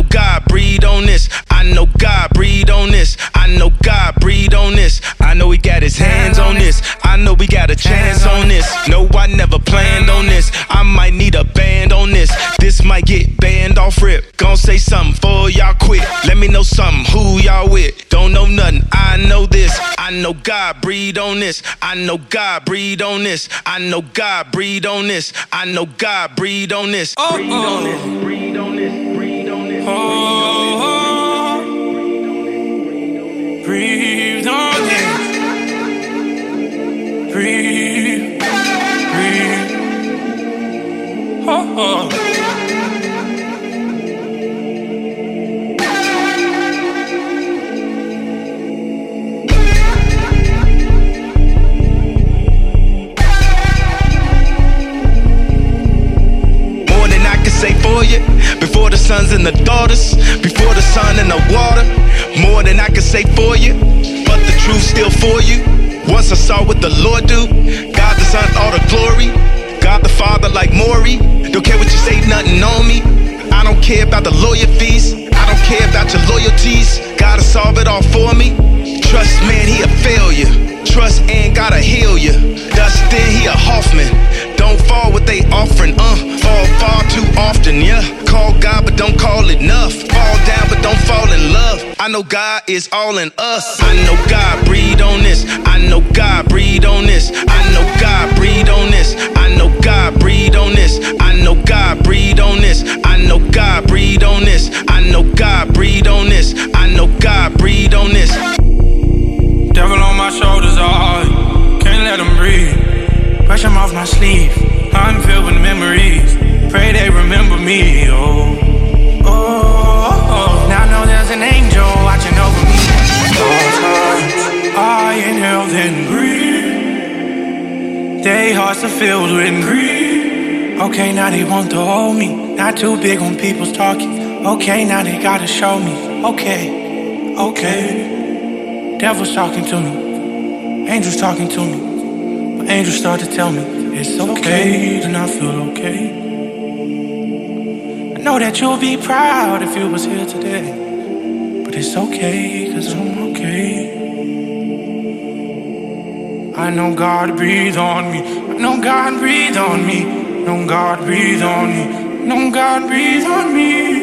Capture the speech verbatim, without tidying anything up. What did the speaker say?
know God breathe on this. I know God breathe on this. I know God breathe on this. I know he got his hands on this. I know we got a chance on this. No, I never planned on this. I might need a band on this. This might get banned off rip. Gon' say something for y'all quit. Let me know something, who y'all with. Don't know nothing, I know this. I know God breathe on this. I know God breathe on this. I know God breathe on this. I know God breathe on this. Oh, breathe on this. Breathe on this. Breathe on this. Oh, oh. Breathe on this. Breathe. Breathe. Oh, oh. Say for you, before the sons and the daughters, before the sun and the water, more than I can say for you, but the truth still for you. Once I saw what the Lord do, God the Son all the glory, God the Father like Maury. Don't care what you say, nothing on me. I don't care about the lawyer fees, I don't care about your loyalties. Gotta solve it all for me. Trust man, he a failure. Trust ain't gotta heal you. Dustin, he a Hoffman. Don't fall what they offering, uh fall far too often, yeah. Call God but don't call it enough. Fall down but don't fall in love. I know God is all in us. I know God breathe on this. I know God breathe on this. I know God breathe on this. I know God breathe on this. I know God breathe on this. I know God breathe on this. I know God breathe on this. I know God breathe on this. Devil on my shoulders, oh, can't let him breathe. Brush him off my sleeve, I'm filled with memories. Pray they remember me, oh, oh, oh. Now I know there's an angel watching over me. All times I inhale then breathe. Their hearts are filled with greed. Okay, now they want to hold me. Not too big on people's talking. Okay, now they gotta show me. Okay, okay. Devil's talking to me, angels talking to me. My angels start to tell me it's okay, and I feel okay. I know that you'll be proud if you was here today, but it's okay, cause I'm okay. I know God breathe on me. I know God breathe on me. I know God breathe on me. I know God breathe on me.